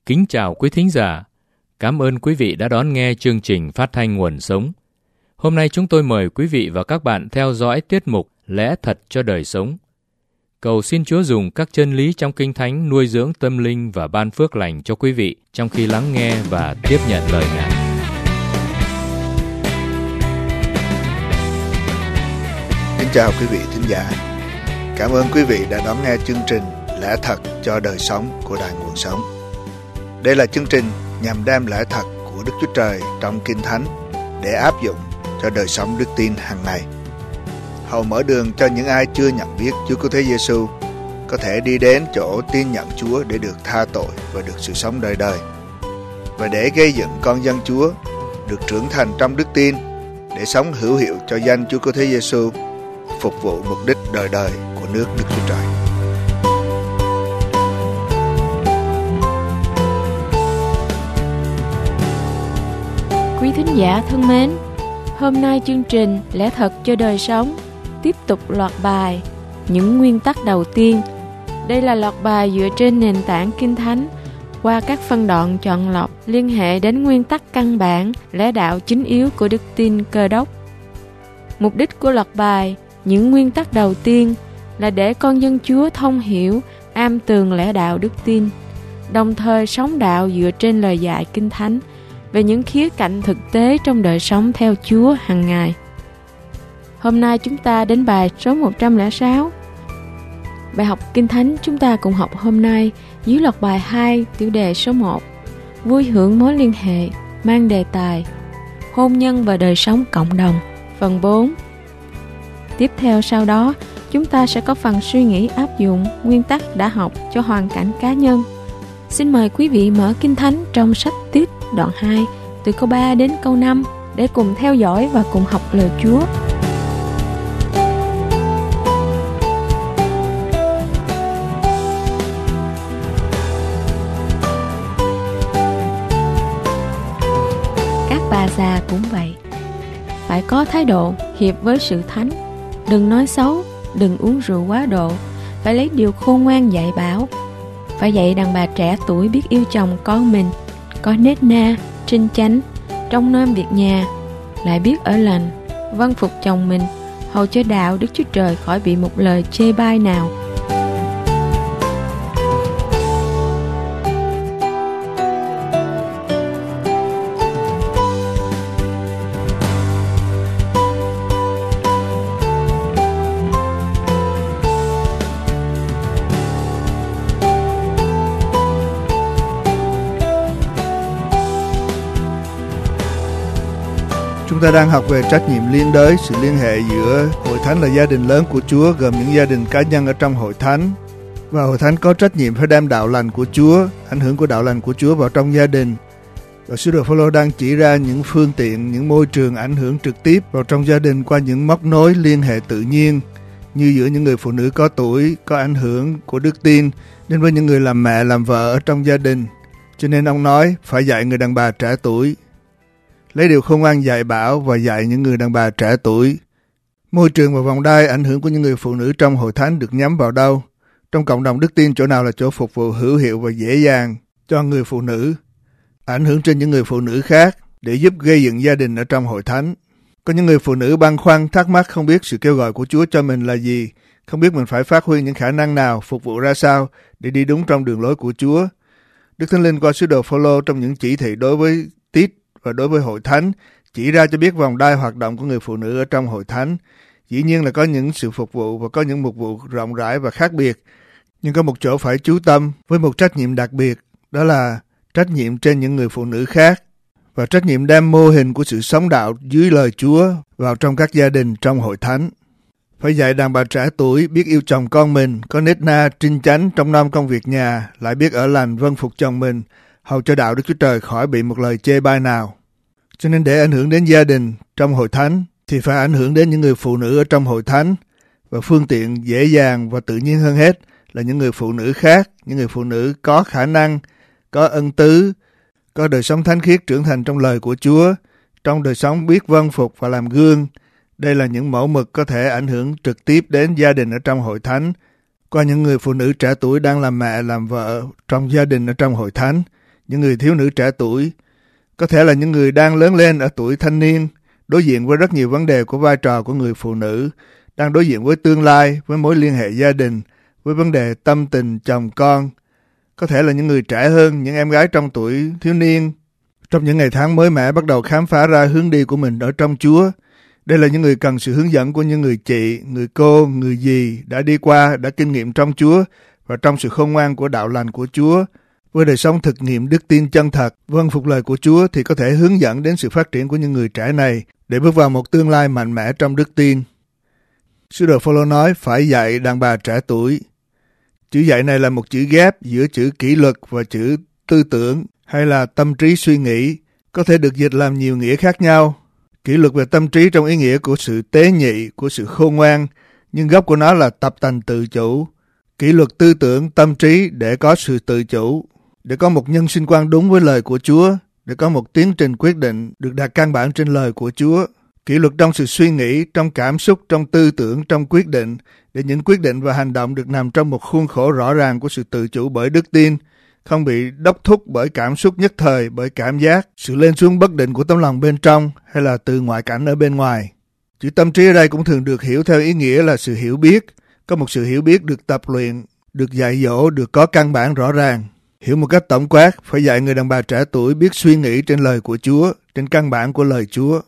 Kính chào quý thính giả. Cảm ơn quý vị đã đón nghe chương trình phát thanh Nguồn Sống. Hôm nay chúng tôi mời quý vị và các bạn theo dõi tiết mục Lẽ Thật cho Đời Sống. Cầu xin Chúa dùng các chân lý trong Kinh Thánh nuôi dưỡng tâm linh và ban phước lành cho quý vị trong khi lắng nghe và tiếp nhận lời Ngài. Kính chào quý vị thính giả. Cảm ơn quý vị đã đón nghe chương trình Lẽ Thật cho Đời Sống của Đài Nguồn Sống. Đây là chương trình nhằm đem lẽ thật của Đức Chúa Trời trong Kinh Thánh để áp dụng cho đời sống đức tin hàng ngày. Hầu mở đường cho những ai chưa nhận biết Chúa Cứu Thế Giêsu có thể đi đến chỗ tin nhận Chúa để được tha tội và được sự sống đời đời, và để gây dựng con dân Chúa được trưởng thành trong đức tin để sống hữu hiệu cho danh Chúa Cứu Thế Giêsu, phục vụ mục đích đời đời của nước Đức Chúa Trời. Quý thính giả thân mến, hôm nay chương trình Lẽ Thật cho Đời Sống tiếp tục loạt bài Những nguyên tắc đầu tiên. Đây là loạt bài dựa trên nền tảng Kinh Thánh qua các phân đoạn chọn lọc liên hệ đến nguyên tắc căn bản, lẽ đạo chính yếu của đức tin Cơ Đốc. Mục đích của loạt bài Những nguyên tắc đầu tiên là để con dân Chúa thông hiểu, am tường lẽ đạo đức tin, đồng thời sống đạo dựa trên lời dạy Kinh Thánh về những khía cạnh thực tế trong đời sống theo Chúa hàng ngày. Hôm nay chúng ta đến bài số 106. Bài học Kinh Thánh chúng ta cùng học hôm nay dưới loạt bài 2, tiểu đề số 1, vui hưởng mối liên hệ, mang đề tài hôn nhân và đời sống cộng đồng, phần 4. Tiếp theo sau đó, chúng ta sẽ có phần suy nghĩ áp dụng nguyên tắc đã học cho hoàn cảnh cá nhân. Xin mời quý vị mở Kinh Thánh trong sách Tiết đoạn 2 từ câu 3 đến câu 5 để cùng theo dõi và cùng học lời Chúa. Các bà già cũng vậy, phải có thái độ hiệp với sự thánh, đừng nói xấu, đừng uống rượu quá độ, phải lấy điều khôn ngoan dạy bảo. Phải dạy đàn bà trẻ tuổi biết yêu chồng con mình, có nết na, trinh chánh, trong nom việc nhà, lại biết ở lành, vâng phục chồng mình, hầu cho đạo Đức Chúa Trời khỏi bị một lời chê bai nào. Chúng ta đang học về trách nhiệm liên đới, sự liên hệ giữa hội thánh là gia đình lớn của Chúa, gồm những gia đình cá nhân ở trong hội thánh. Và hội thánh có trách nhiệm phải đem đạo lành của Chúa, ảnh hưởng của đạo lành của Chúa vào trong gia đình. Và sứ đồ Phao-lô đang chỉ ra những phương tiện, những môi trường ảnh hưởng trực tiếp vào trong gia đình qua những móc nối liên hệ tự nhiên, như giữa những người phụ nữ có tuổi, có ảnh hưởng của đức tin, đến với những người làm mẹ, làm vợ ở trong gia đình. Cho nên ông nói phải dạy người đàn bà trẻ tuổi, lấy điều khôn ngoan dạy bảo và dạy những người đàn bà trẻ tuổi. Môi trường và vòng đai ảnh hưởng của những người phụ nữ trong hội thánh được nhắm vào đâu? Trong cộng đồng đức tin, chỗ nào là chỗ phục vụ hữu hiệu và dễ dàng cho người phụ nữ, ảnh hưởng trên những người phụ nữ khác để giúp gây dựng gia đình ở trong hội thánh. Có những người phụ nữ băn khoăn, thắc mắc không biết sự kêu gọi của Chúa cho mình là gì, không biết mình phải phát huy những khả năng nào, phục vụ ra sao để đi đúng trong đường lối của Chúa. Đức Thánh Linh qua sứ đồ Phao-lô trong những chỉ thị đối với Tít và đối với hội thánh chỉ ra cho biết vòng đai hoạt động của người phụ nữ ở trong hội thánh. Dĩ nhiên là có những sự phục vụ và có những mục vụ rộng rãi và khác biệt, nhưng có một chỗ phải chú tâm với một trách nhiệm đặc biệt, đó là trách nhiệm trên những người phụ nữ khác và trách nhiệm đem mô hình của sự sống đạo dưới lời Chúa vào trong các gia đình trong hội thánh. Phải dạy đàn bà trẻ tuổi biết yêu chồng con mình, có nết na, trinh chánh trong nom công việc nhà, lại biết ở lành, vâng phục chồng mình, hầu cho đạo Đức Chúa Trời khỏi bị một lời chê bai nào. Cho nên để ảnh hưởng đến gia đình trong hội thánh thì phải ảnh hưởng đến những người phụ nữ ở trong hội thánh, và phương tiện dễ dàng và tự nhiên hơn hết là những người phụ nữ khác, những người phụ nữ có khả năng, có ân tứ, có đời sống thánh khiết trưởng thành trong lời của Chúa, trong đời sống biết vâng phục và làm gương. Đây là những mẫu mực có thể ảnh hưởng trực tiếp đến gia đình ở trong hội thánh, qua những người phụ nữ trẻ tuổi đang làm mẹ, làm vợ trong gia đình ở trong hội thánh. những người thiếu nữ trẻ tuổi, có thể là những người đang lớn lên ở tuổi thanh niên, đối diện với rất nhiều vấn đề của vai trò của người phụ nữ, đang đối diện với tương lai, với mối liên hệ gia đình, với vấn đề tâm tình chồng con. Có thể là những người trẻ hơn, những em gái trong tuổi thiếu niên, trong những ngày tháng mới mẻ bắt đầu khám phá ra hướng đi của mình ở trong Chúa. Đây là những người cần sự hướng dẫn của những người chị, người cô, người dì đã đi qua, đã kinh nghiệm trong Chúa và trong sự khôn ngoan của đạo lành của Chúa. Với đời sống thực nghiệm đức tin chân thật, vâng phục lời của Chúa thì có thể hướng dẫn đến sự phát triển của những người trẻ này để bước vào một tương lai mạnh mẽ trong đức tin. Sứ đồ Phôlô nói phải dạy đàn bà trẻ tuổi. Chữ dạy này là một chữ ghép giữa chữ kỷ luật và chữ tư tưởng hay là tâm trí suy nghĩ, có thể được dịch làm nhiều nghĩa khác nhau. Kỷ luật về tâm trí trong ý nghĩa của sự tế nhị, của sự khôn ngoan, nhưng gốc của nó là tập tành tự chủ. Kỷ luật tư tưởng, tâm trí để có sự tự chủ, để có một nhân sinh quan đúng với lời của Chúa, để có một tiến trình quyết định được đặt căn bản trên lời của Chúa. Kỷ luật trong sự suy nghĩ, trong cảm xúc, trong tư tưởng, trong quyết định, để những quyết định và hành động được nằm trong một khuôn khổ rõ ràng của sự tự chủ bởi đức tin, không bị đốc thúc bởi cảm xúc nhất thời, bởi cảm giác, sự lên xuống bất định của tấm lòng bên trong hay là từ ngoại cảnh ở bên ngoài. Chữ tâm trí ở đây cũng thường được hiểu theo ý nghĩa là sự hiểu biết, có một sự hiểu biết được tập luyện, được dạy dỗ, được có căn bản rõ ràng. Hiểu một cách tổng quát, phải dạy người đàn bà trẻ tuổi biết suy nghĩ trên lời của Chúa, trên căn bản của lời Chúa.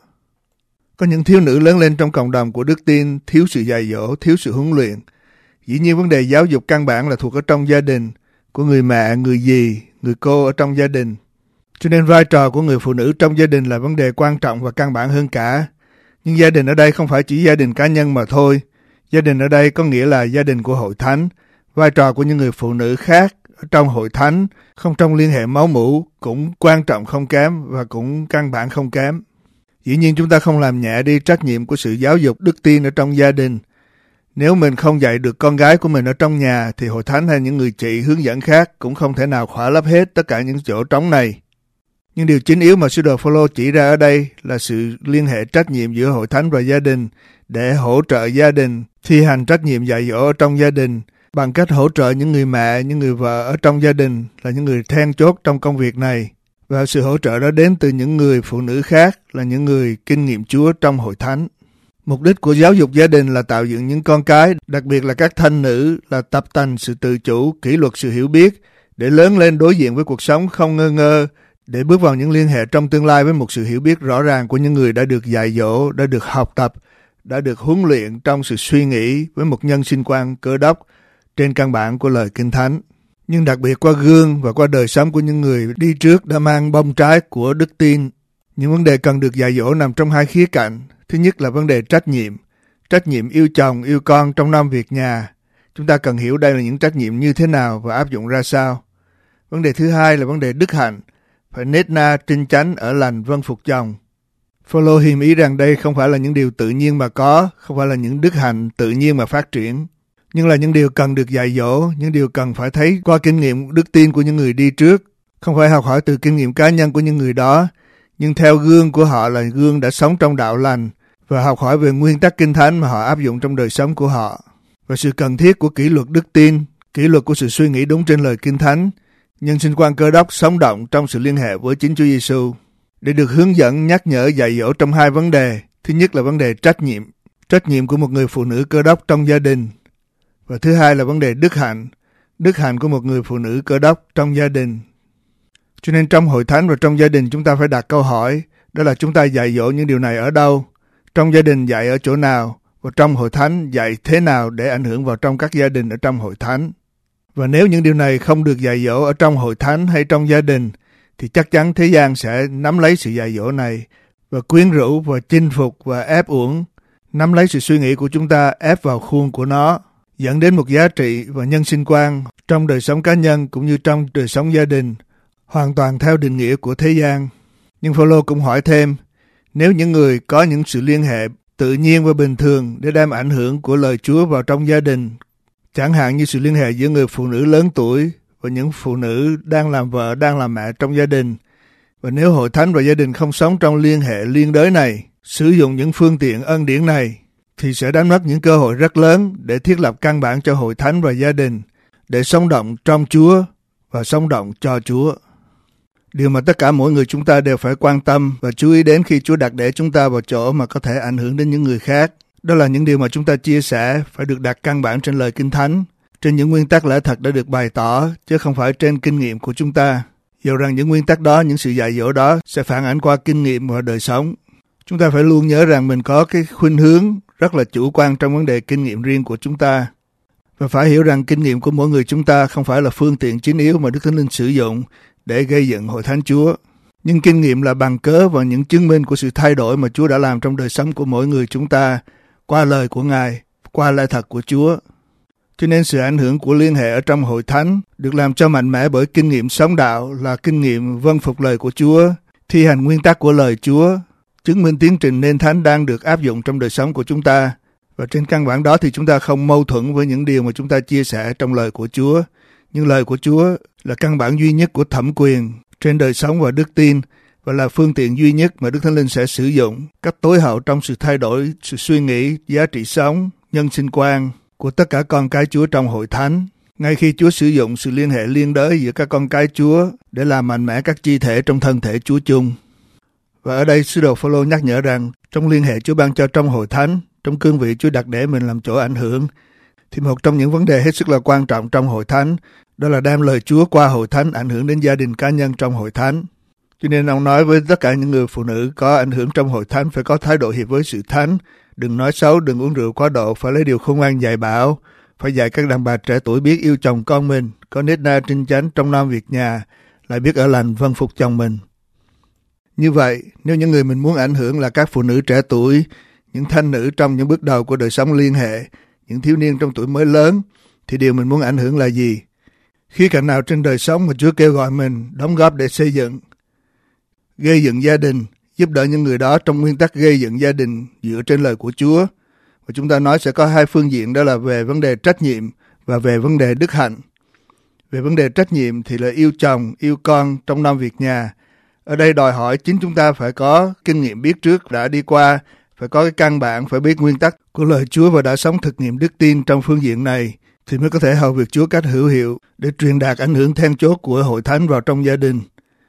Có những thiếu nữ lớn lên trong cộng đồng của đức tin, thiếu sự dạy dỗ, thiếu sự huấn luyện. Dĩ nhiên vấn đề giáo dục căn bản là thuộc ở trong gia đình, của người mẹ, người dì, người cô ở trong gia đình. Cho nên vai trò của người phụ nữ trong gia đình là vấn đề quan trọng và căn bản hơn cả. Nhưng gia đình ở đây không phải chỉ gia đình cá nhân mà thôi. Gia đình ở đây có nghĩa là gia đình của hội thánh. Vai trò của những người phụ nữ khác ở trong hội thánh, không trong liên hệ máu mủ, cũng quan trọng không kém và cũng căn bản không kém. Dĩ nhiên chúng ta không làm nhẹ đi trách nhiệm của sự giáo dục đức tin ở trong gia đình. Nếu mình không dạy được con gái của mình ở trong nhà thì hội thánh hay những người chị hướng dẫn khác cũng không thể nào khỏa lấp hết tất cả những chỗ trống này. Nhưng điều chính yếu mà sứ đồ Phôlô chỉ ra ở đây là sự liên hệ trách nhiệm giữa hội thánh và gia đình để hỗ trợ gia đình thi hành trách nhiệm dạy dỗ ở trong gia đình bằng cách hỗ trợ những người mẹ, những người vợ ở trong gia đình là những người then chốt trong công việc này. Và sự hỗ trợ đó đến từ những người phụ nữ khác là những người kinh nghiệm Chúa trong hội thánh. Mục đích của giáo dục gia đình là tạo dựng những con cái, đặc biệt là các thanh nữ, là tập tành sự tự chủ, kỷ luật sự hiểu biết, để lớn lên đối diện với cuộc sống không ngơ ngơ, để bước vào những liên hệ trong tương lai với một sự hiểu biết rõ ràng của những người đã được dạy dỗ, đã được học tập, đã được huấn luyện trong sự suy nghĩ với một nhân sinh quan Cơ Đốc trên căn bản của lời Kinh Thánh. Nhưng đặc biệt qua gương và qua đời sống của những người đi trước đã mang bông trái của đức tin. Những vấn đề cần được dạy dỗ nằm trong hai khía cạnh. Thứ nhất là vấn đề trách nhiệm yêu chồng, yêu con trong năm việc nhà. Chúng ta cần hiểu đây là những trách nhiệm như thế nào và áp dụng ra sao. Vấn đề thứ hai là vấn đề đức hạnh, phải nết na, trinh chánh, ở lành, vâng phục chồng. Phôlô hiềm ý rằng đây không phải là những điều tự nhiên mà có, không phải là những đức hạnh tự nhiên mà phát triển, nhưng là những điều cần được dạy dỗ, những điều cần phải thấy qua kinh nghiệm đức tin của những người đi trước, không phải học hỏi từ kinh nghiệm cá nhân của những người đó, nhưng theo gương của họ là gương đã sống trong đạo lành và học hỏi về nguyên tắc Kinh Thánh mà họ áp dụng trong đời sống của họ. Và sự cần thiết của kỷ luật đức tin, kỷ luật của sự suy nghĩ đúng trên lời Kinh Thánh, nhân sinh quan Cơ Đốc sống động trong sự liên hệ với chính Chúa Giêsu để được hướng dẫn, nhắc nhở, dạy dỗ trong hai vấn đề. Thứ nhất là vấn đề trách nhiệm của một người phụ nữ Cơ Đốc trong gia đình. Và thứ hai là vấn đề đức hạnh của một người phụ nữ Cơ Đốc trong gia đình. Cho nên trong hội thánh và trong gia đình chúng ta phải đặt câu hỏi, đó là chúng ta dạy dỗ những điều này ở đâu? Trong gia đình dạy ở chỗ nào? Và trong hội thánh dạy thế nào để ảnh hưởng vào trong các gia đình ở trong hội thánh? Và nếu những điều này không được dạy dỗ ở trong hội thánh hay trong gia đình, thì chắc chắn thế gian sẽ nắm lấy sự dạy dỗ này và quyến rũ và chinh phục và ép uổng, nắm lấy sự suy nghĩ của chúng ta ép vào khuôn của nó, dẫn đến một giá trị và nhân sinh quan trong đời sống cá nhân cũng như trong đời sống gia đình, hoàn toàn theo định nghĩa của thế gian. Nhưng Phôlô cũng hỏi thêm, nếu những người có những sự liên hệ tự nhiên và bình thường để đem ảnh hưởng của lời Chúa vào trong gia đình, chẳng hạn như sự liên hệ giữa người phụ nữ lớn tuổi và những phụ nữ đang làm vợ, đang làm mẹ trong gia đình, và nếu hội thánh và gia đình không sống trong liên hệ liên đới này, sử dụng những phương tiện ân điển này, thì sẽ đánh mất những cơ hội rất lớn để thiết lập căn bản cho hội thánh và gia đình, để sống động trong Chúa và sống động cho Chúa. Điều mà tất cả mỗi người chúng ta đều phải quan tâm và chú ý đến khi Chúa đặt để chúng ta vào chỗ mà có thể ảnh hưởng đến những người khác. Đó là những điều mà chúng ta chia sẻ phải được đặt căn bản trên lời Kinh Thánh, trên những nguyên tắc lẽ thật đã được bày tỏ, chứ không phải trên kinh nghiệm của chúng ta. Dầu rằng những nguyên tắc đó, những sự dạy dỗ đó sẽ phản ánh qua kinh nghiệm và đời sống. Chúng ta phải luôn nhớ rằng mình có cái khuynh hướng rất là chủ quan trong vấn đề kinh nghiệm riêng của chúng ta. Và phải hiểu rằng kinh nghiệm của mỗi người chúng ta không phải là phương tiện chính yếu mà Đức Thánh Linh sử dụng để gây dựng hội thánh Chúa. Nhưng kinh nghiệm là bằng cớ và những chứng minh của sự thay đổi mà Chúa đã làm trong đời sống của mỗi người chúng ta qua lời của Ngài, qua lẽ thật của Chúa. Cho nên sự ảnh hưởng của liên hệ ở trong hội thánh được làm cho mạnh mẽ bởi kinh nghiệm sống đạo là kinh nghiệm vâng phục lời của Chúa, thi hành nguyên tắc của lời Chúa, chứng minh tiến trình nên thánh đang được áp dụng trong đời sống của chúng ta. Và trên căn bản đó thì chúng ta không mâu thuẫn với những điều mà chúng ta chia sẻ trong lời của Chúa. Nhưng lời của Chúa là căn bản duy nhất của thẩm quyền trên đời sống và đức tin và là phương tiện duy nhất mà Đức Thánh Linh sẽ sử dụng cách tối hậu trong sự thay đổi, sự suy nghĩ, giá trị sống, nhân sinh quan của tất cả con cái Chúa trong hội thánh. Ngay khi Chúa sử dụng sự liên hệ liên đới giữa các con cái Chúa để làm mạnh mẽ các chi thể trong thân thể Chúa chung. Và ở đây sứ đồ Phao-lô nhắc nhở rằng trong liên hệ Chúa ban cho trong hội thánh, trong cương vị Chúa đặt để mình làm chỗ ảnh hưởng, thì một trong những vấn đề hết sức là quan trọng trong hội thánh đó là đem lời Chúa qua hội thánh ảnh hưởng đến gia đình cá nhân trong hội thánh. Cho nên ông nói với tất cả những người phụ nữ có ảnh hưởng trong hội thánh phải có thái độ hiệp với sự thánh, đừng nói xấu, đừng uống rượu quá độ, phải lấy điều khôn ngoan dạy bảo, phải dạy các đàn bà trẻ tuổi biết yêu chồng con mình, có nết na trinh chánh trong nom việc nhà, lại biết ở lành vâng phục chồng mình. Như vậy, nếu những người mình muốn ảnh hưởng là các phụ nữ trẻ tuổi, những thanh nữ trong những bước đầu của đời sống liên hệ, những thiếu niên trong tuổi mới lớn, thì điều mình muốn ảnh hưởng là gì? Khía cạnh nào trên đời sống mà Chúa kêu gọi mình đóng góp để xây dựng, gây dựng gia đình, giúp đỡ những người đó trong nguyên tắc gây dựng gia đình dựa trên lời của Chúa. Và chúng ta nói sẽ có hai phương diện, đó là về vấn đề trách nhiệm và về vấn đề đức hạnh. Về vấn đề trách nhiệm thì là yêu chồng, yêu con trong năm việc nhà. Ở đây đòi hỏi chính chúng ta phải có kinh nghiệm biết trước đã đi qua, phải có cái căn bản, phải biết nguyên tắc của lời Chúa và đã sống thực nghiệm đức tin trong phương diện này, thì mới có thể hầu việc Chúa cách hữu hiệu để truyền đạt ảnh hưởng then chốt của hội thánh vào trong gia đình.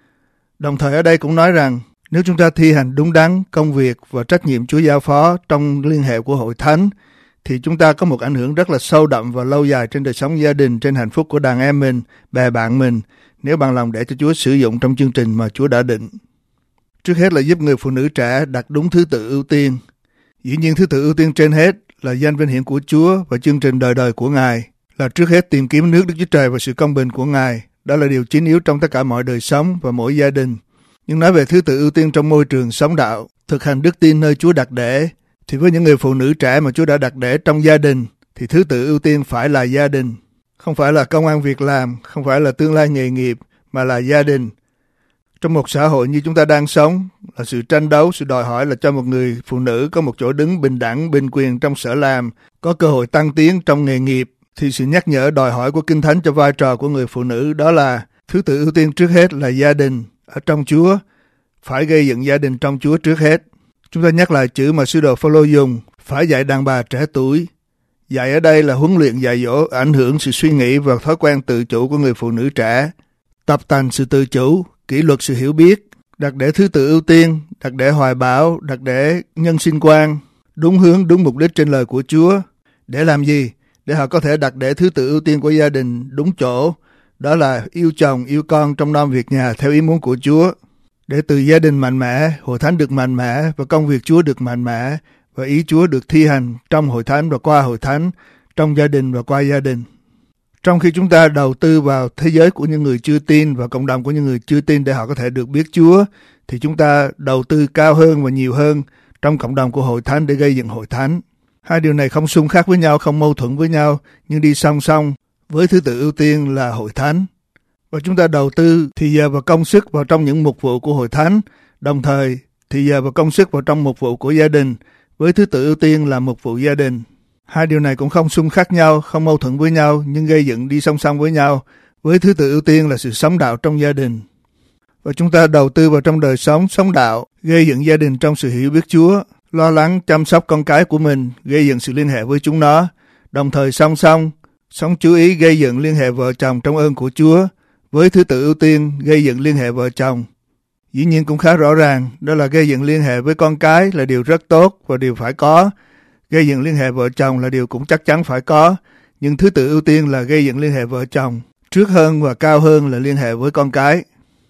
Đồng thời ở đây cũng nói rằng nếu chúng ta thi hành đúng đắn công việc và trách nhiệm Chúa giao phó trong liên hệ của hội thánh, thì chúng ta có một ảnh hưởng rất là sâu đậm và lâu dài trên đời sống gia đình, trên hạnh phúc của đàn em mình, bè bạn mình, nếu bằng lòng để cho Chúa sử dụng trong chương trình mà Chúa đã định. Trước hết là giúp người phụ nữ trẻ đặt đúng thứ tự ưu tiên. Dĩ nhiên thứ tự ưu tiên trên hết là danh vinh hiển của Chúa và chương trình đời đời của Ngài, là trước hết tìm kiếm nước Đức Chúa Trời và sự công bình của Ngài. Đó là điều chính yếu trong tất cả mọi đời sống và mỗi gia đình. Nhưng nói về thứ tự ưu tiên trong môi trường sống đạo, thực hành đức tin nơi Chúa đặt để, thì với những người phụ nữ trẻ mà Chúa đã đặt để trong gia đình, thì thứ tự ưu tiên phải là gia đình. Không phải là công ăn việc làm, không phải là tương lai nghề nghiệp, mà là gia đình. Trong một xã hội như chúng ta đang sống, là sự tranh đấu, sự đòi hỏi là cho một người phụ nữ có một chỗ đứng bình đẳng, bình quyền trong sở làm, có cơ hội tăng tiến trong nghề nghiệp, thì sự nhắc nhở đòi hỏi của Kinh Thánh cho vai trò của người phụ nữ đó là thứ tự ưu tiên trước hết là gia đình ở trong Chúa, phải gây dựng gia đình trong Chúa trước hết. Chúng ta nhắc lại chữ mà sứ đồ Phao-lô dùng, phải dạy đàn bà trẻ tuổi. Dạy ở đây là huấn luyện dạy dỗ ảnh hưởng sự suy nghĩ và thói quen tự chủ của người phụ nữ trẻ, tập tành sự tự chủ, kỷ luật sự hiểu biết, đặt để thứ tự ưu tiên, đặt để hoài bão, đặt để nhân sinh quan, đúng hướng, đúng mục đích trên lời của Chúa. Để làm gì? Để họ có thể đặt để thứ tự ưu tiên của gia đình đúng chỗ, đó là yêu chồng, yêu con trong nom việc nhà theo ý muốn của Chúa. Để từ gia đình mạnh mẽ, hội thánh được mạnh mẽ và công việc Chúa được mạnh mẽ và ý Chúa được thi hành trong hội thánh và qua hội thánh, trong gia đình và qua gia đình. Trong khi chúng ta đầu tư vào thế giới của những người chưa tin và cộng đồng của những người chưa tin để họ có thể được biết Chúa, thì chúng ta đầu tư cao hơn và nhiều hơn trong cộng đồng của hội thánh để gây dựng hội thánh. Hai điều này không xung khắc với nhau, không mâu thuẫn với nhau, nhưng đi song song với thứ tự ưu tiên là hội thánh. Và chúng ta đầu tư thì giờ và công sức vào trong những mục vụ của hội thánh, đồng thời thì giờ và công sức vào trong mục vụ của gia đình, với thứ tự ưu tiên là mục vụ gia đình. Hai điều này cũng không xung khắc nhau, không mâu thuẫn với nhau, nhưng gây dựng đi song song với nhau, với thứ tự ưu tiên là sự sống đạo trong gia đình. Và chúng ta đầu tư vào trong đời sống, sống đạo, gây dựng gia đình trong sự hiểu biết Chúa, lo lắng, chăm sóc con cái của mình, gây dựng sự liên hệ với chúng nó, đồng thời song song, sống chú ý gây dựng liên hệ vợ chồng trong ơn của Chúa, với thứ tự ưu tiên gây dựng liên hệ vợ chồng. Dĩ nhiên cũng khá rõ ràng, đó là gây dựng liên hệ với con cái là điều rất tốt và điều phải có. Gây dựng liên hệ vợ chồng là điều cũng chắc chắn phải có, nhưng thứ tự ưu tiên là gây dựng liên hệ vợ chồng. Trước hơn và cao hơn là liên hệ với con cái.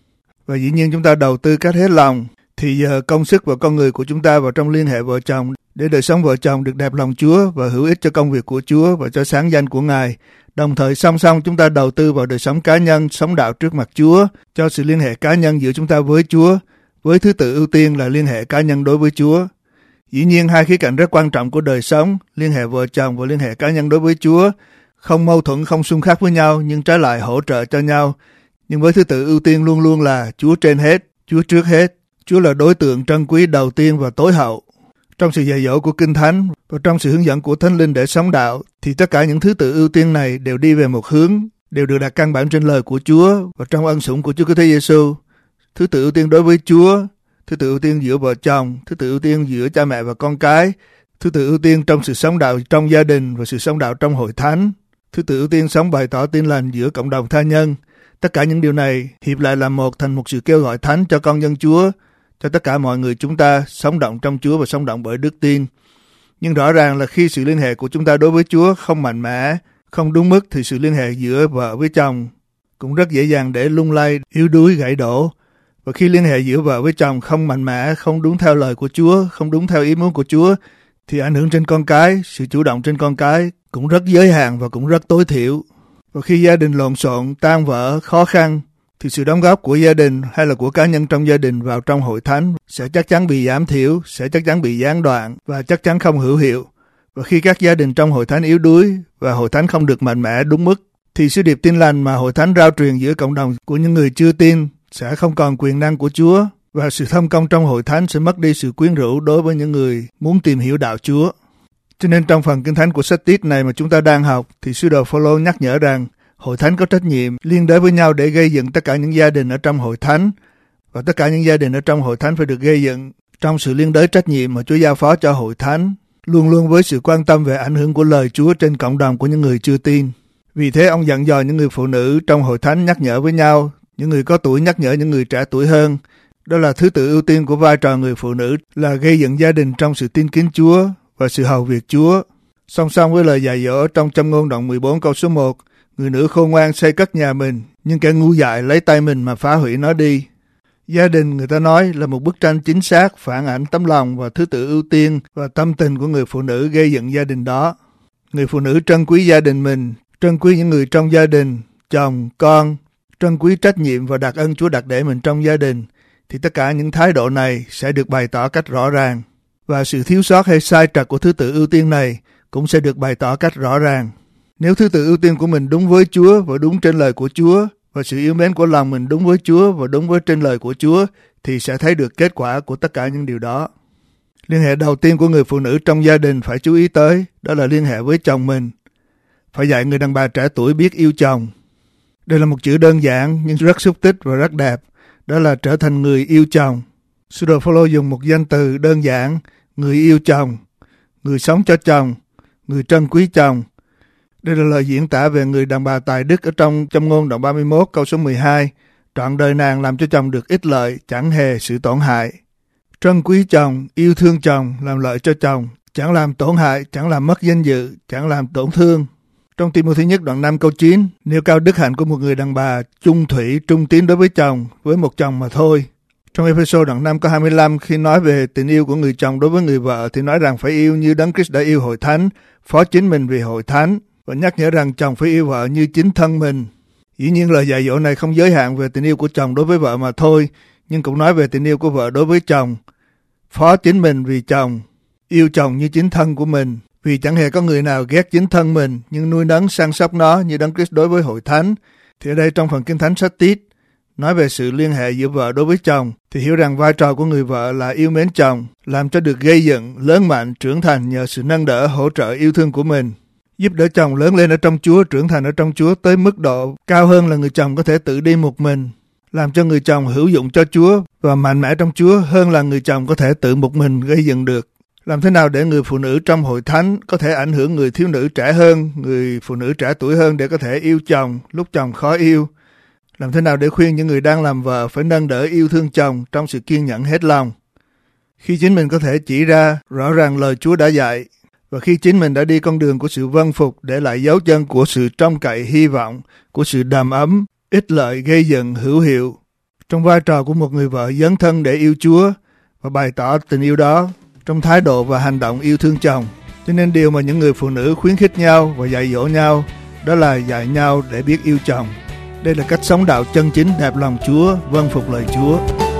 Và dĩ nhiên chúng ta đầu tư cách hết lòng, thì giờ công sức và con người của chúng ta vào trong liên hệ vợ chồng để đời sống vợ chồng được đẹp lòng Chúa và hữu ích cho công việc của Chúa và cho sáng danh của Ngài. Đồng thời song song chúng ta đầu tư vào đời sống cá nhân, sống đạo trước mặt Chúa, cho sự liên hệ cá nhân giữa chúng ta với Chúa, với thứ tự ưu tiên là liên hệ cá nhân đối với Chúa. Dĩ nhiên hai khía cạnh rất quan trọng của đời sống, liên hệ vợ chồng và liên hệ cá nhân đối với Chúa, không mâu thuẫn, không xung khắc với nhau, nhưng trái lại hỗ trợ cho nhau. Nhưng với thứ tự ưu tiên luôn luôn là Chúa trên hết, Chúa trước hết. Chúa là đối tượng trân quý đầu tiên và tối hậu. Trong sự dạy dỗ của Kinh Thánh và trong sự hướng dẫn của Thánh Linh để sống đạo, thì tất cả những thứ tự ưu tiên này đều đi về một hướng, đều được đặt căn bản trên lời của Chúa và trong ân sủng của Chúa Kitô Giêsu. Thứ tự ưu tiên đối với Chúa, thứ tự ưu tiên giữa vợ chồng, thứ tự ưu tiên giữa cha mẹ và con cái, thứ tự ưu tiên trong sự sống đạo trong gia đình và sự sống đạo trong hội thánh, thứ tự ưu tiên sống bày tỏ tin lành giữa cộng đồng tha nhân. Tất cả những điều này hiệp lại làm một thành một sự kêu gọi thánh cho con dân Chúa, cho tất cả mọi người chúng ta sống động trong Chúa và sống động bởi đức tin. Nhưng rõ ràng là khi sự liên hệ của chúng ta đối với Chúa không mạnh mẽ, không đúng mức, thì sự liên hệ giữa vợ với chồng cũng rất dễ dàng để lung lay, yếu đuối, gãy đổ. Và khi liên hệ giữa vợ với chồng không mạnh mẽ, không đúng theo lời của Chúa, không đúng theo ý muốn của Chúa, thì ảnh hưởng trên con cái, sự chủ động trên con cái cũng rất giới hạn và cũng rất tối thiểu. Và khi gia đình lộn xộn, tan vỡ, khó khăn, thì sự đóng góp của gia đình hay là của cá nhân trong gia đình vào trong hội thánh sẽ chắc chắn bị giảm thiểu, sẽ chắc chắn bị gián đoạn và chắc chắn không hữu hiệu. Và khi các gia đình trong hội thánh yếu đuối và hội thánh không được mạnh mẽ đúng mức, thì sứ điệp tin lành mà hội thánh rao truyền giữa cộng đồng của những người chưa tin sẽ không còn quyền năng của Chúa, và sự thông công trong hội thánh sẽ mất đi sự quyến rũ đối với những người muốn tìm hiểu đạo Chúa. Cho nên trong phần Kinh Thánh của sách Tít này mà chúng ta đang học, thì sứ đồ Phôlô nhắc nhở rằng hội thánh có trách nhiệm liên đới với nhau để gây dựng tất cả những gia đình ở trong hội thánh, và tất cả những gia đình ở trong hội thánh phải được gây dựng trong sự liên đới trách nhiệm mà Chúa giao phó cho hội thánh, luôn luôn với sự quan tâm về ảnh hưởng của lời Chúa trên cộng đồng của những người chưa tin. Vì thế ông dặn dò những người phụ nữ trong hội thánh nhắc nhở với nhau, những người có tuổi nhắc nhở những người trẻ tuổi hơn. Đó là thứ tự ưu tiên của vai trò người phụ nữ là gây dựng gia đình trong sự tin kính Chúa và sự hầu việc Chúa. Song song với lời dạy dỗ trong Châm ngôn đoạn 14 câu số 1, người nữ khôn ngoan xây cất nhà mình, nhưng kẻ ngu dại lấy tay mình mà phá hủy nó đi. Gia đình, người ta nói, là một bức tranh chính xác phản ảnh tấm lòng và thứ tự ưu tiên và tâm tình của người phụ nữ gây dựng gia đình đó. Người phụ nữ trân quý gia đình mình, trân quý những người trong gia đình, chồng, con, trân quý trách nhiệm và đặc ân Chúa đặt để mình trong gia đình, thì tất cả những thái độ này sẽ được bày tỏ cách rõ ràng. Và sự thiếu sót hay sai trật của thứ tự ưu tiên này cũng sẽ được bày tỏ cách rõ ràng. Nếu thứ tự ưu tiên của mình đúng với Chúa và đúng trên lời của Chúa, và sự yêu mến của lòng mình đúng với Chúa và đúng với trên lời của Chúa, thì sẽ thấy được kết quả của tất cả những điều đó. Liên hệ đầu tiên của người phụ nữ trong gia đình phải chú ý tới, đó là liên hệ với chồng mình. Phải dạy người đàn bà trẻ tuổi biết yêu chồng. Đây là một chữ đơn giản nhưng rất xúc tích và rất đẹp, đó là trở thành người yêu chồng. Sứ đồ Phôlô dùng một danh từ đơn giản, người yêu chồng, người sống cho chồng, người trân quý chồng. Đây là lời diễn tả về người đàn bà tài đức ở trong Châm ngôn đoạn 31 câu số 12. Trọn đời nàng làm cho chồng được ích lợi, chẳng hề sự tổn hại. Trân quý chồng, yêu thương chồng, làm lợi cho chồng, chẳng làm tổn hại, chẳng làm mất danh dự, chẳng làm tổn thương. Trong Ti-mô-thê nhất đoạn 5 câu 9, nêu cao đức hạnh của một người đàn bà chung thủy, trung tín đối với chồng, với một chồng mà thôi. Trong Ê-phê-sô đoạn 5 câu 25, khi nói về tình yêu của người chồng đối với người vợ, thì nói rằng phải yêu như Đấng Christ đã yêu hội thánh, phó chính mình vì hội thánh, và nhắc nhở rằng chồng phải yêu vợ như chính thân mình. Dĩ nhiên lời dạy dỗ này không giới hạn về tình yêu của chồng đối với vợ mà thôi, nhưng cũng nói về tình yêu của vợ đối với chồng. Phó chính mình vì chồng, yêu chồng như chính thân của mình, vì chẳng hề có người nào ghét chính thân mình, nhưng nuôi nấng săn sóc nó như Đấng Christ đối với hội thánh. Thì ở đây trong phần Kinh Thánh sách Tít, nói về sự liên hệ giữa vợ đối với chồng, thì hiểu rằng vai trò của người vợ là yêu mến chồng, làm cho được gây dựng, lớn mạnh, trưởng thành nhờ sự nâng đỡ, hỗ trợ, yêu thương của mình. Giúp đỡ chồng lớn lên ở trong Chúa, trưởng thành ở trong Chúa tới mức độ cao hơn là người chồng có thể tự đi một mình. Làm cho người chồng hữu dụng cho Chúa và mạnh mẽ trong Chúa hơn là người chồng có thể tự một mình gây dựng được. Làm thế nào để người phụ nữ trong hội thánh có thể ảnh hưởng người thiếu nữ trẻ hơn, người phụ nữ trẻ tuổi hơn để có thể yêu chồng lúc chồng khó yêu. Làm thế nào để khuyên những người đang làm vợ phải nâng đỡ yêu thương chồng trong sự kiên nhẫn hết lòng? Khi chính mình có thể chỉ ra rõ ràng lời Chúa đã dạy, và khi chính mình đã đi con đường của sự vâng phục để lại dấu chân của sự trông cậy hy vọng, của sự đầm ấm, ích lợi gây dựng hữu hiệu, trong vai trò của một người vợ dấn thân để yêu Chúa và bày tỏ tình yêu đó trong thái độ và hành động yêu thương chồng. Cho nên điều mà những người phụ nữ khuyến khích nhau và dạy dỗ nhau đó là dạy nhau để biết yêu chồng. Đây là cách sống đạo chân chính đẹp lòng Chúa, vâng phục lời Chúa.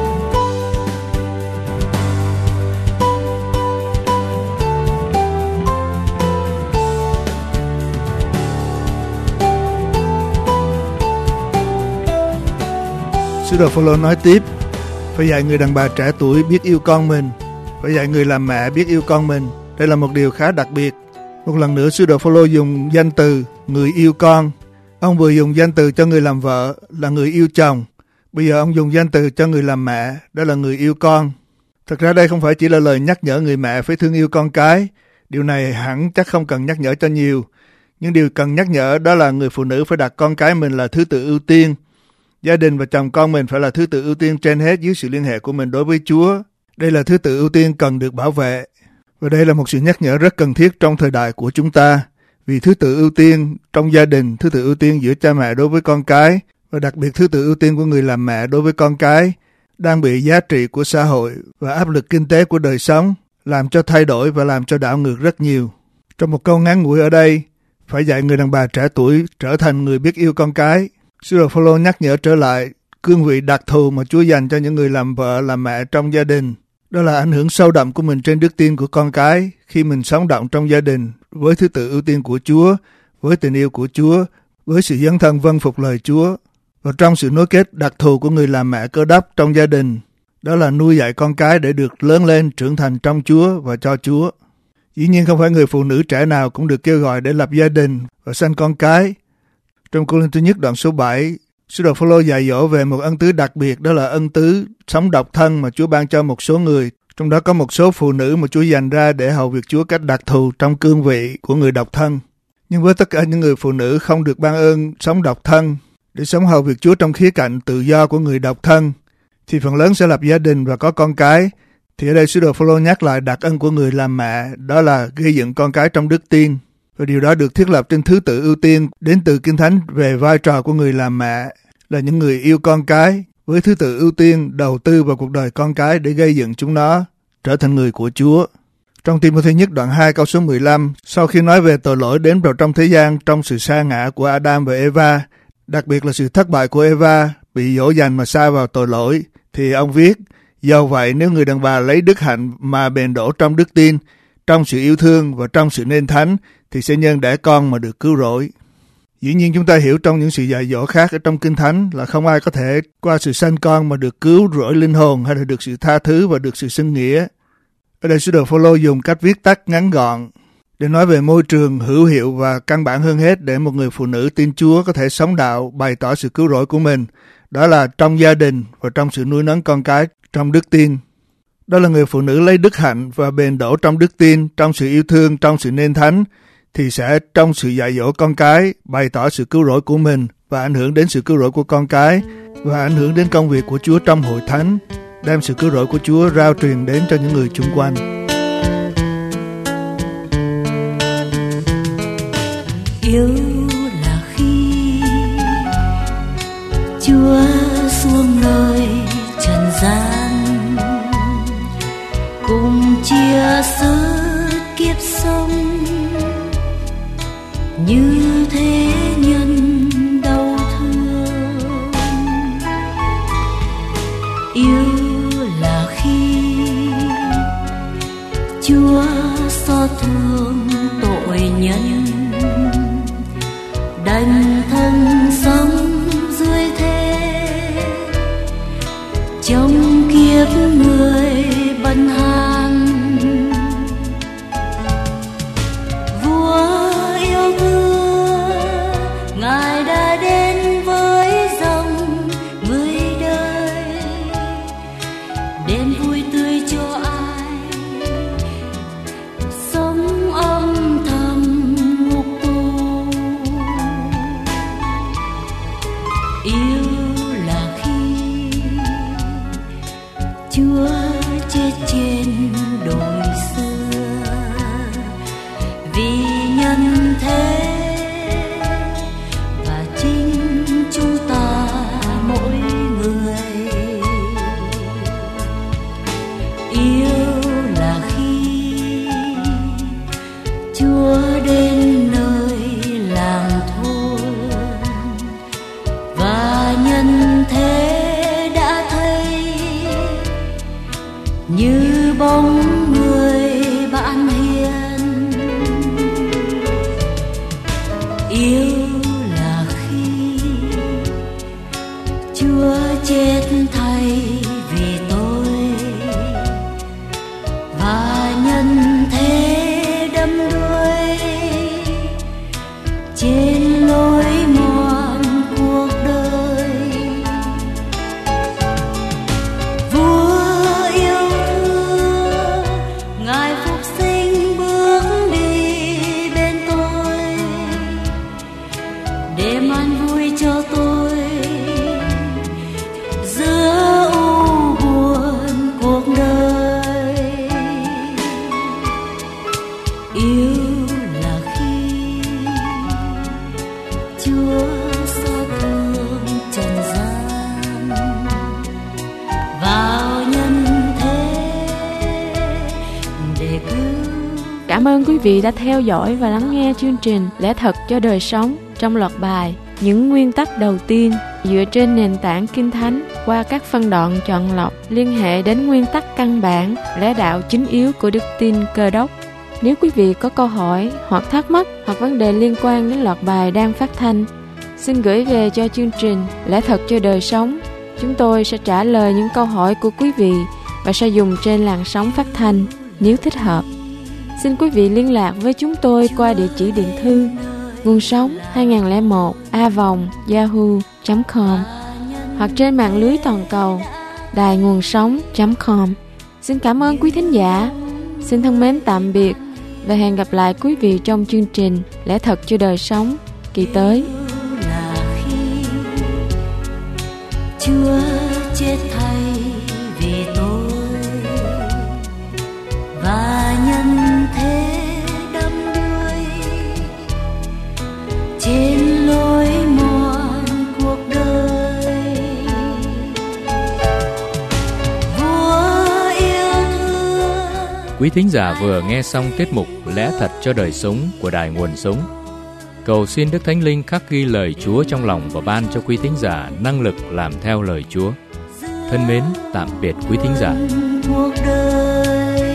Sứ đồ Phaolô nói tiếp, phải dạy người đàn bà trẻ tuổi biết yêu con mình, phải dạy người làm mẹ biết yêu con mình. Đây là một điều khá đặc biệt. Một lần nữa, sứ đồ Phaolô dùng danh từ người yêu con. Ông vừa dùng danh từ cho người làm vợ là người yêu chồng. Bây giờ ông dùng danh từ cho người làm mẹ, đó là người yêu con. Thật ra đây không phải chỉ là lời nhắc nhở người mẹ phải thương yêu con cái. Điều này hẳn chắc không cần nhắc nhở cho nhiều. Nhưng điều cần nhắc nhở đó là người phụ nữ phải đặt con cái mình là thứ tự ưu tiên. Gia đình và chồng con mình phải là thứ tự ưu tiên trên hết dưới sự liên hệ của mình đối với Chúa. Đây là thứ tự ưu tiên cần được bảo vệ. Và đây là một sự nhắc nhở rất cần thiết trong thời đại của chúng ta. Vì thứ tự ưu tiên trong gia đình, thứ tự ưu tiên giữa cha mẹ đối với con cái, và đặc biệt thứ tự ưu tiên của người làm mẹ đối với con cái, đang bị giá trị của xã hội và áp lực kinh tế của đời sống làm cho thay đổi và làm cho đảo ngược rất nhiều. Trong một câu ngắn ngủi ở đây, phải dạy người đàn bà trẻ tuổi trở thành người biết yêu con cái. Sứ đồ Phaolô nhắc nhở trở lại cương vị đặc thù mà Chúa dành cho những người làm vợ, làm mẹ trong gia đình. Đó là ảnh hưởng sâu đậm của mình trên đức tin của con cái khi mình sống động trong gia đình với thứ tự ưu tiên của Chúa, với tình yêu của Chúa, với sự dấn thân vâng phục lời Chúa. Và trong sự nối kết đặc thù của người làm mẹ cơ đốc trong gia đình, đó là nuôi dạy con cái để được lớn lên trưởng thành trong Chúa và cho Chúa. Dĩ nhiên không phải người phụ nữ trẻ nào cũng được kêu gọi để lập gia đình và sanh con cái. Trong Cô-rinh-tô nhất đoạn số 7, sứ đồ Phaolô dạy dỗ về một ân tứ đặc biệt, đó là ân tứ sống độc thân mà Chúa ban cho một số người. Trong đó có một số phụ nữ mà Chúa dành ra để hầu việc Chúa cách đặc thù trong cương vị của người độc thân. Nhưng với tất cả những người phụ nữ không được ban ơn sống độc thân để sống hầu việc Chúa trong khía cạnh tự do của người độc thân, thì phần lớn sẽ lập gia đình và có con cái. Thì ở đây sứ đồ Phaolô nhắc lại đặc ân của người làm mẹ, đó là gây dựng con cái trong đức tin. Và điều đó được thiết lập trên thứ tự ưu tiên đến từ Kinh Thánh về vai trò của người làm mẹ, là những người yêu con cái, với thứ tự ưu tiên đầu tư vào cuộc đời con cái để gây dựng chúng nó trở thành người của Chúa. Trong Ti-mô-thê nhất đoạn 2 câu số 15, sau khi nói về tội lỗi đến vào trong thế gian trong sự sa ngã của Adam và Eva, đặc biệt là sự thất bại của Eva bị dỗ dành mà sa vào tội lỗi, thì ông viết, dầu vậy nếu người đàn bà lấy đức hạnh mà bền đổ trong đức tin, trong sự yêu thương và trong sự nên thánh, thì sẽ nhân đẻ con mà được cứu rỗi. Dĩ nhiên chúng ta hiểu trong những sự dạy dỗ khác ở trong Kinh Thánh là không ai có thể qua sự sanh con mà được cứu rỗi linh hồn hay là được sự tha thứ và được sự xưng nghĩa. Ở đây sứ đồ Phaolô dùng cách viết tắt ngắn gọn để nói về môi trường hữu hiệu và căn bản hơn hết để một người phụ nữ tin Chúa có thể sống đạo, bày tỏ sự cứu rỗi của mình. Đó là trong gia đình và trong sự nuôi nấng con cái trong đức tin. Đó là người phụ nữ lấy đức hạnh và bền đổ trong đức tin, trong sự yêu thương, trong sự nên thánh, thì sẽ trong sự dạy dỗ con cái bày tỏ sự cứu rỗi của mình và ảnh hưởng đến sự cứu rỗi của con cái và ảnh hưởng đến công việc của Chúa trong hội thánh, đem sự cứu rỗi của Chúa rao truyền đến cho những người chung quanh. Yêu là khi Chúa xuống nơi trần gian, cùng chia sớt kiếp sống, như thế nhân đau thương. Yêu là khi Chúa xót thương tội nhân, đành thân sống dưới thế, trong kiếp người bần hàng. Vua yêu thương, Ngài đã đến với dòng người đời, đem vui tươi cho ai sống âm thầm ngục tù. Yêu Chúa chết trên đồi xưa vì nhân thế và chính chúng ta mỗi người. Yêu là khi Chúa đến nơi làng thôn và nhân thế như bóng người bạn hiền. Yêu là khi Chúa chết thay vì tôi và nhân thế đắm đuối trên lối mòn cuộc đời. Cảm ơn quý vị đã theo dõi và lắng nghe chương trình Lẽ Thật cho Đời Sống trong loạt bài Những Nguyên Tắc Đầu Tiên dựa trên nền tảng Kinh Thánh qua các phân đoạn chọn lọc liên hệ đến nguyên tắc căn bản, lẽ đạo chính yếu của đức tin Cơ Đốc. Nếu quý vị có câu hỏi hoặc thắc mắc hoặc vấn đề liên quan đến loạt bài đang phát thanh, xin gửi về cho chương trình Lẽ Thật cho Đời Sống. Chúng tôi sẽ trả lời những câu hỏi của quý vị và sẽ dùng trên làn sóng phát thanh nếu thích hợp. Xin quý vị liên lạc với chúng tôi qua địa chỉ điện thư Nguồn Sống 2001a@yahoo.com hoặc trên mạng lưới toàn cầu đài nguồn sống.com. Xin cảm ơn quý thính giả. Xin thân mến tạm biệt và hẹn gặp lại quý vị trong chương trình Lẽ Thật cho Đời Sống kỳ tới. Là khi Chúa chết thay vì tôi và nhân thế đắm đuối trên lối mòn cuộc đời. Vua yêu thương. Quý thính giả vừa nghe xong tiết mục Lẽ Thật cho Đời Sống của Đài Nguồn Sống. Cầu xin Đức Thánh Linh khắc ghi lời Chúa trong lòng và ban cho quý thính giả năng lực làm theo lời Chúa. Thân mến, tạm biệt quý thính giả. Cuộc đời